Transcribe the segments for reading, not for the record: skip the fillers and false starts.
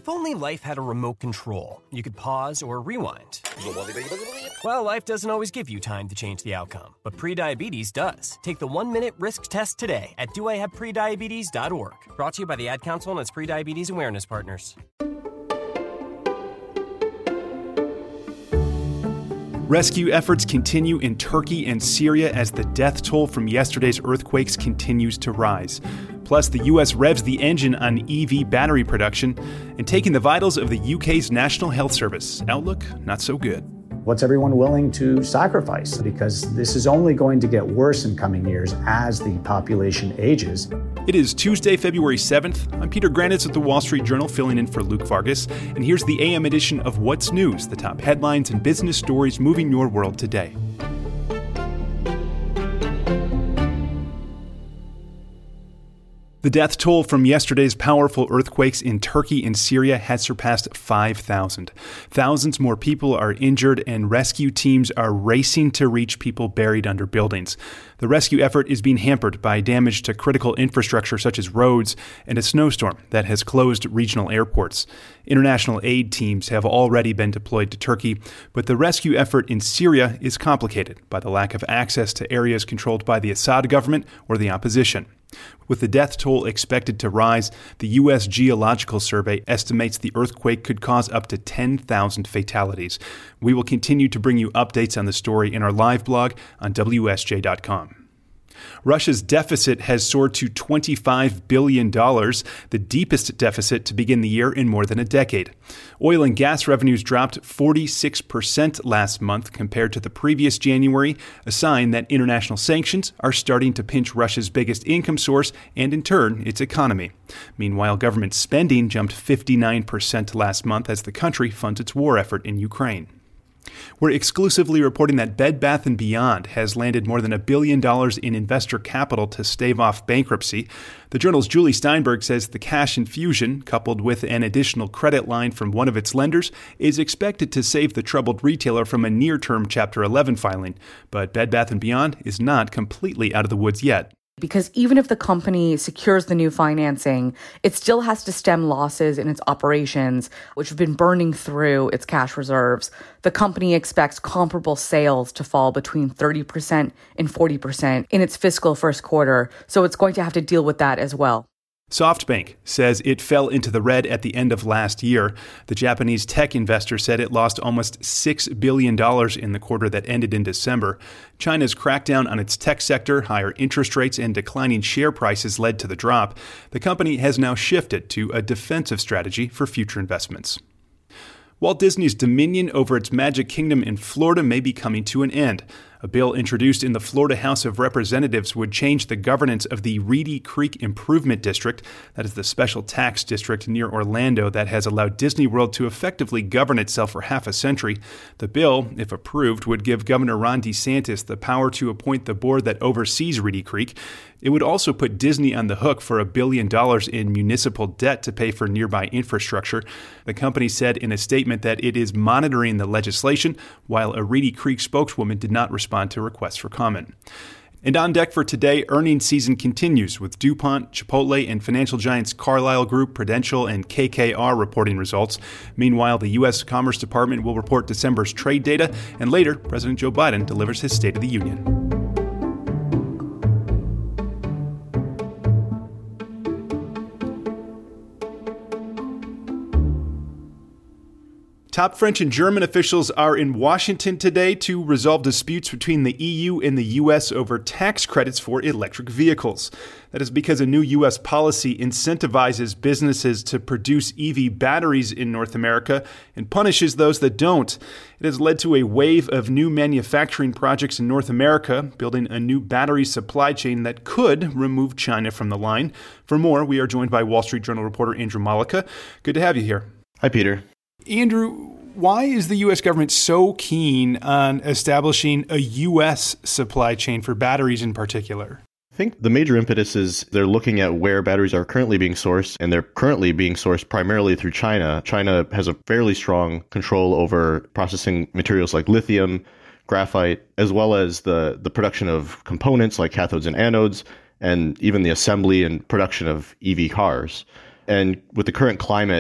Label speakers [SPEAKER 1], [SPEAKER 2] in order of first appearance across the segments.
[SPEAKER 1] If only life had a remote control, you could pause or rewind. Well, life doesn't always give you time to change the outcome, but prediabetes does. Take the 1-minute risk test today at doihaveprediabetes.org. Brought to you by the Ad Council and its prediabetes awareness partners.
[SPEAKER 2] Rescue efforts continue in Turkey and Syria as the death toll from yesterday's earthquakes continues to rise. Plus, the U.S. revs the engine on EV battery production and taking the vitals of the UK's National Health Service. Outlook, not so good.
[SPEAKER 3] What's everyone willing to sacrifice? Because this is only going to get worse in coming years as the population ages.
[SPEAKER 2] It is Tuesday, February 7th. I'm Peter Granitz at the Wall Street Journal, filling in for Luke Vargas. And here's the AM edition of What's News, the top headlines and business stories moving your world today. The death toll from yesterday's powerful earthquakes in Turkey and Syria has surpassed 5,000. Thousands more people are injured, and rescue teams are racing to reach people buried under buildings. The rescue effort is being hampered by damage to critical infrastructure such as roads and a snowstorm that has closed regional airports. International aid teams have already been deployed to Turkey, but the rescue effort in Syria is complicated by the lack of access to areas controlled by the Assad government or the opposition. With the death toll expected to rise, the U.S. Geological Survey estimates the earthquake could cause up to 10,000 fatalities. We will continue to bring you updates on the story in our live blog on WSJ.com. Russia's deficit has soared to $25 billion, the deepest deficit to begin the year in more than a decade. Oil and gas revenues dropped 46% last month compared to the previous January, a sign that international sanctions are starting to pinch Russia's biggest income source and, in turn, its economy. Meanwhile, government spending jumped 59% last month as the country funds its war effort in Ukraine. We're exclusively reporting that Bed Bath & Beyond has landed more than $1 billion in investor capital to stave off bankruptcy. The Journal's Julie Steinberg says the cash infusion, coupled with an additional credit line from one of its lenders, is expected to save the troubled retailer from a near-term Chapter 11 filing. But Bed Bath & Beyond is not completely out of the woods yet.
[SPEAKER 4] Because even if the company secures the new financing, it still has to stem losses in its operations, which have been burning through its cash reserves. The company expects comparable sales to fall between 30% and 40% in its fiscal first quarter, so it's going to have to deal with that as well.
[SPEAKER 2] SoftBank says it fell into the red at the end of last year. The Japanese tech investor said it lost almost $6 billion in the quarter that ended in December. China's crackdown on its tech sector, higher interest rates, and declining share prices led to the drop. The company has now shifted to a defensive strategy for future investments. Walt Disney's dominion over its Magic Kingdom in Florida may be coming to an end. A bill introduced in the Florida House of Representatives would change the governance of the Reedy Creek Improvement District. That is the special tax district near Orlando that has allowed Disney World to effectively govern itself for half a century. The bill, if approved, would give Governor Ron DeSantis the power to appoint the board that oversees Reedy Creek. It would also put Disney on the hook for $1 billion in municipal debt to pay for nearby infrastructure. The company said in a statement that it is monitoring the legislation, while a Reedy Creek spokeswoman did not respond to requests for comment. And on deck for today, earnings season continues with DuPont, Chipotle, and financial giants Carlyle Group, Prudential, and KKR reporting results. Meanwhile, the U.S. Commerce Department will report December's trade data, and later, President Joe Biden delivers his State of the Union. Top French and German officials are in Washington today to resolve disputes between the EU and the U.S. over tax credits for electric vehicles. That is because a new U.S. policy incentivizes businesses to produce EV batteries in North America and punishes those that don't. It has led to a wave of new manufacturing projects in North America, building a new battery supply chain that could remove China from the line. For more, we are joined by Wall Street Journal reporter Andrew Malika. Good to have you here.
[SPEAKER 5] Hi, Peter.
[SPEAKER 2] Andrew, why is the U.S. government so keen on establishing a U.S. supply chain for batteries in particular?
[SPEAKER 5] I think the major impetus is they're looking at where batteries are currently being sourced, and they're currently being sourced primarily through China. China has a fairly strong control over processing materials like lithium, graphite, as well as the production of components like cathodes and anodes, and even the assembly and production of EV cars. And with the current climate,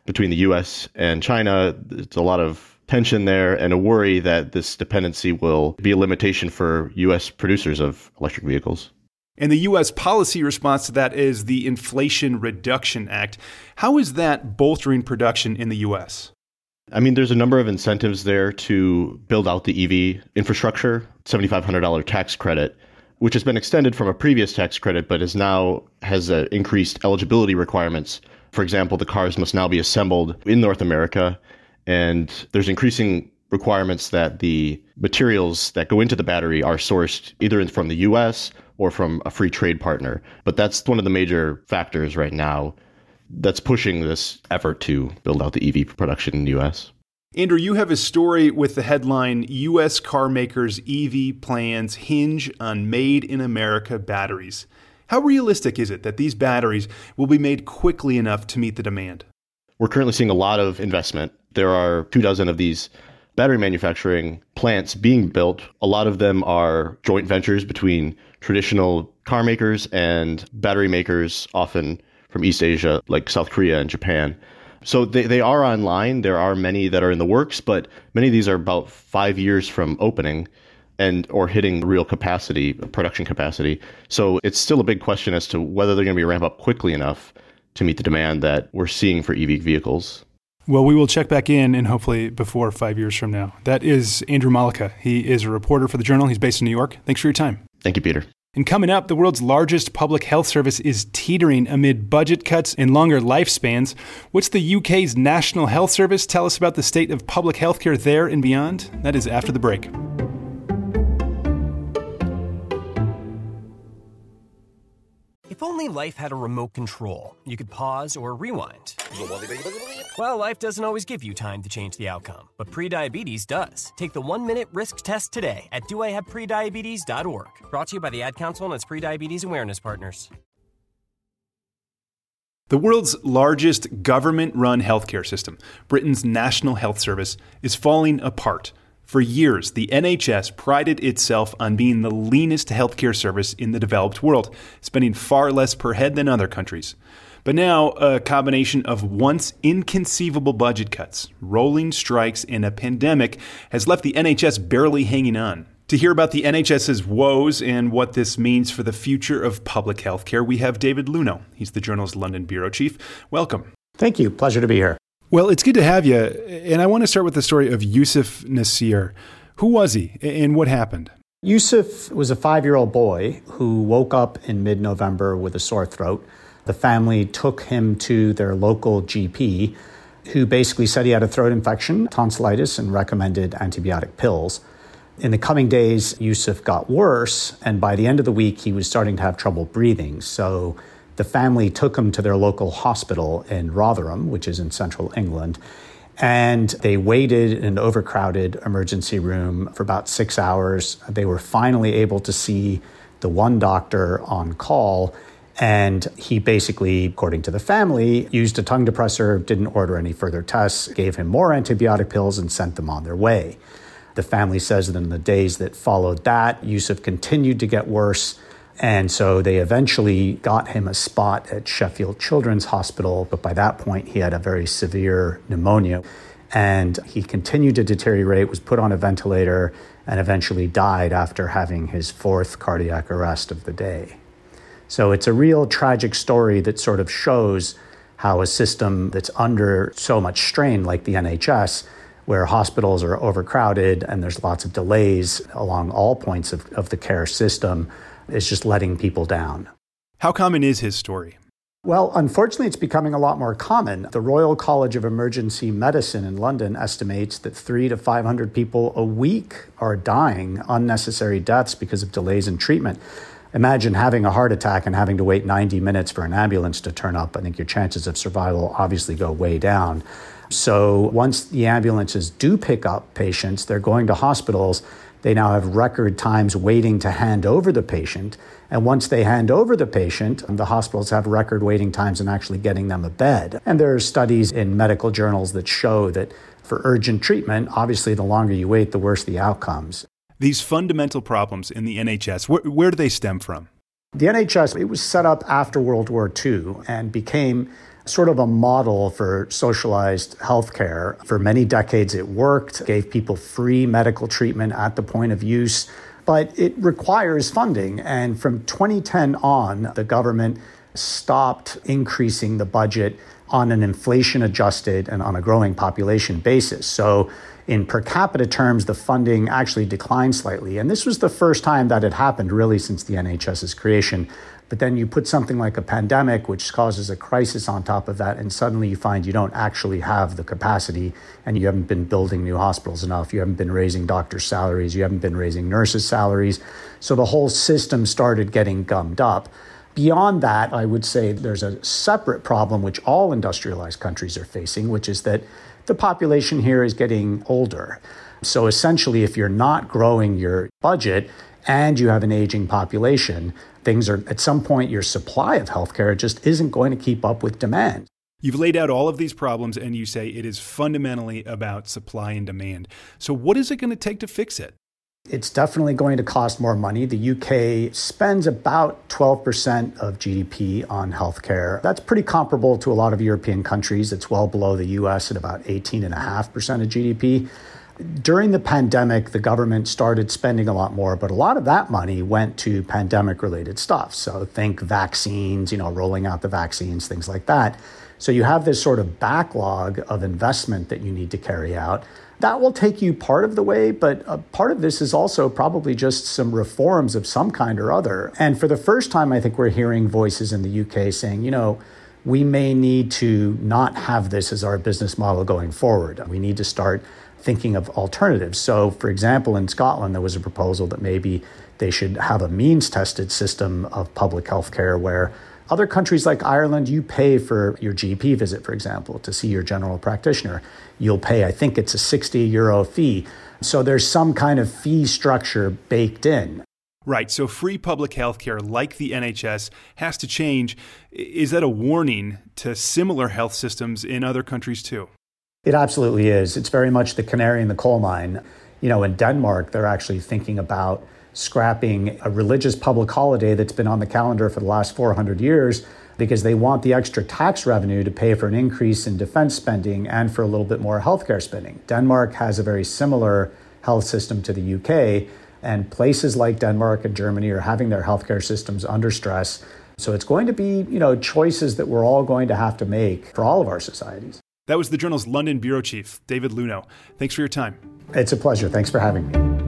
[SPEAKER 5] between the U.S. and China. There's a lot of tension there and a worry that this dependency will be a limitation for U.S. producers of electric vehicles.
[SPEAKER 2] And the U.S. policy response to that is the Inflation Reduction Act. How is that bolstering production in the U.S.?
[SPEAKER 5] I mean, there's a number of incentives there to build out the EV infrastructure. $7,500 tax credit, which has been extended from a previous tax credit, but has increased eligibility requirements. For example, the cars must now be assembled in North America, and there's increasing requirements that the materials that go into the battery are sourced either from the U.S. or from a free trade partner. But that's one of the major factors right now that's pushing this effort to build out the EV production in the U.S.
[SPEAKER 2] Andrew, you have a story with the headline, U.S. car makers' EV plans hinge on Made in America batteries. How realistic is it that these batteries will be made quickly enough to meet the demand?
[SPEAKER 5] We're currently seeing a lot of investment. There are 24 of these battery manufacturing plants being built. A lot of them are joint ventures between traditional car makers and battery makers, often from East Asia, like South Korea and Japan. So they are online. There are many that are in the works, but many of these are about 5 years from opening or hitting real capacity, production capacity. So it's still a big question as to whether they're going to be ramped up quickly enough to meet the demand that we're seeing for EV vehicles.
[SPEAKER 2] Well, we will check back in and hopefully before 5 years from now. That is Andrew Malika. He is a reporter for the Journal. He's based in New York. Thanks for your time.
[SPEAKER 5] Thank you, Peter.
[SPEAKER 2] And coming up, the world's largest public health service is teetering amid budget cuts and longer lifespans. What's the UK's National Health Service tell us about the state of public healthcare there and beyond? That is after the break.
[SPEAKER 1] If only life had a remote control, you could pause or rewind. Well, life doesn't always give you time to change the outcome, but prediabetes does. Take the 1-minute risk test today at doihaveprediabetes.org. Brought to you by the Ad Council and its prediabetes awareness partners.
[SPEAKER 2] The world's largest government-run healthcare system, Britain's National Health Service, is falling apart. For years, the NHS prided itself on being the leanest healthcare service in the developed world, spending far less per head than other countries. But now, a combination of once inconceivable budget cuts, rolling strikes, and a pandemic has left the NHS barely hanging on. To hear about the NHS's woes and what this means for the future of public healthcare, we have David Luno. He's the Journal's London bureau chief. Welcome.
[SPEAKER 3] Thank you. Pleasure to be here.
[SPEAKER 2] Well, it's good to have you. And I want to start with the story of Yusuf Nasir. Who was he and what happened?
[SPEAKER 3] Yusuf was a 5-year-old boy who woke up in mid-November with a sore throat. The family took him to their local GP, who basically said he had a throat infection, tonsillitis, and recommended antibiotic pills. In the coming days, Yusuf got worse, and by the end of the week, he was starting to have trouble breathing. So the family took him to their local hospital in Rotherham, which is in central England, and they waited in an overcrowded emergency room for about 6 hours. They were finally able to see the one doctor on call, and he basically, according to the family, used a tongue depressor, didn't order any further tests, gave him more antibiotic pills, and sent them on their way. The family says that in the days that followed that, Yusuf continued to get worse. And so they eventually got him a spot at Sheffield Children's Hospital. But by that point, he had a very severe pneumonia. And he continued to deteriorate, was put on a ventilator, and eventually died after having his 4th cardiac arrest of the day. So it's a real tragic story that sort of shows how a system that's under so much strain like the NHS, where hospitals are overcrowded and there's lots of delays along all points of the care system, is just letting people down.
[SPEAKER 2] How common is his story?
[SPEAKER 3] Well, unfortunately, it's becoming a lot more common. The Royal College of Emergency Medicine in London estimates that 300 to 500 people a week are dying unnecessary deaths because of delays in treatment. Imagine having a heart attack and having to wait 90 minutes for an ambulance to turn up. I think your chances of survival obviously go way down. So once the ambulances do pick up patients, they're going to hospitals. They now have record times waiting to hand over the patient. And once they hand over the patient, the hospitals have record waiting times in actually getting them a bed. And there are studies in medical journals that show that for urgent treatment, obviously the longer you wait, the worse the outcomes.
[SPEAKER 2] These fundamental problems in the NHS, where do they stem from?
[SPEAKER 3] The NHS, it was set up after World War II and became sort of a model for socialized healthcare. For many decades, it worked, gave people free medical treatment at the point of use, but it requires funding. And from 2010 on, the government stopped increasing the budget on an inflation-adjusted and on a growing population basis. So in per capita terms, the funding actually declined slightly. And this was the first time that had happened really since the NHS's creation. But then you put something like a pandemic, which causes a crisis on top of that, and suddenly you find you don't actually have the capacity, and you haven't been building new hospitals enough. You haven't been raising doctors' salaries. You haven't been raising nurses' salaries. So the whole system started getting gummed up. Beyond that, I would say there's a separate problem which all industrialized countries are facing, which is that the population here is getting older. So essentially, if you're not growing your budget and you have an aging population, things are, at some point, your supply of healthcare just isn't going to keep up with demand.
[SPEAKER 2] You've laid out all of these problems and you say it is fundamentally about supply and demand. So what is it going to take to fix it?
[SPEAKER 3] It's definitely going to cost more money. The UK spends about 12% of GDP on healthcare. That's pretty comparable to a lot of European countries. It's well below the US at about 18.5% of GDP. During the pandemic, the government started spending a lot more, but a lot of that money went to pandemic-related stuff. So think vaccines, rolling out the vaccines, things like that. So you have this sort of backlog of investment that you need to carry out. That will take you part of the way, but part of this is also probably just some reforms of some kind or other. And for the first time, I think we're hearing voices in the UK saying, we may need to not have this as our business model going forward. We need to start thinking of alternatives. So, for example, in Scotland, there was a proposal that maybe they should have a means-tested system of public health care where other countries like Ireland, you pay for your GP visit, for example, to see your general practitioner. You'll pay, I think it's a €60 fee. So there's some kind of fee structure baked in.
[SPEAKER 2] Right. So free public health care like the NHS has to change. Is that a warning to similar health systems in other countries too?
[SPEAKER 3] It absolutely is. It's very much the canary in the coal mine. In Denmark, they're actually thinking about scrapping a religious public holiday that's been on the calendar for the last 400 years because they want the extra tax revenue to pay for an increase in defense spending and for a little bit more healthcare spending. Denmark has a very similar health system to the UK, and places like Denmark and Germany are having their healthcare systems under stress. So it's going to be, choices that we're all going to have to make for all of our societies.
[SPEAKER 2] That was the Journal's London bureau chief, David Luno. Thanks for your time.
[SPEAKER 3] It's a pleasure. Thanks for having me.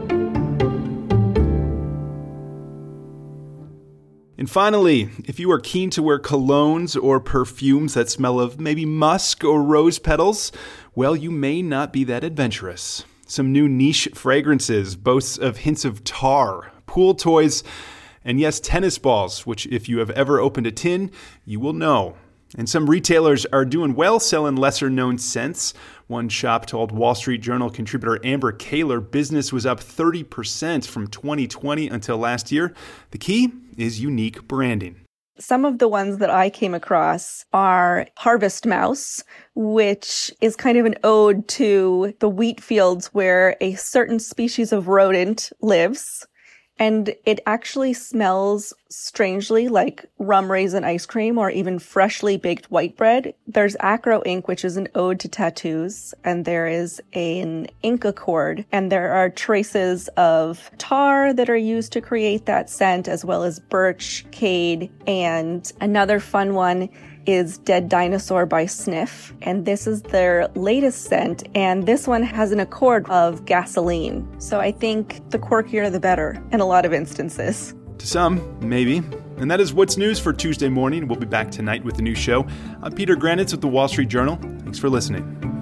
[SPEAKER 2] And finally, if you are keen to wear colognes or perfumes that smell of maybe musk or rose petals, well, you may not be that adventurous. Some new niche fragrances boasts of hints of tar, pool toys, and yes, tennis balls, which if you have ever opened a tin, you will know. And some retailers are doing well selling lesser-known scents. One shop told Wall Street Journal contributor Amber Kaler business was up 30% from 2020 until last year. The key is unique branding.
[SPEAKER 6] Some of the ones that I came across are Harvest Mouse, which is kind of an ode to the wheat fields where a certain species of rodent lives. And it actually smells strangely like rum raisin ice cream or even freshly baked white bread. There's Acro Ink, which is an ode to tattoos, and there is an ink accord, and there are traces of tar that are used to create that scent, as well as birch, cade, and another fun one is Dead Dinosaur by Sniff, and this is their latest scent, and this one has an accord of gasoline. So I think the quirkier the better in a lot of instances.
[SPEAKER 2] To some, maybe. And that is what's news for Tuesday morning. We'll be back tonight with a new show. I'm Peter Granitz with the Wall Street Journal. Thanks for listening.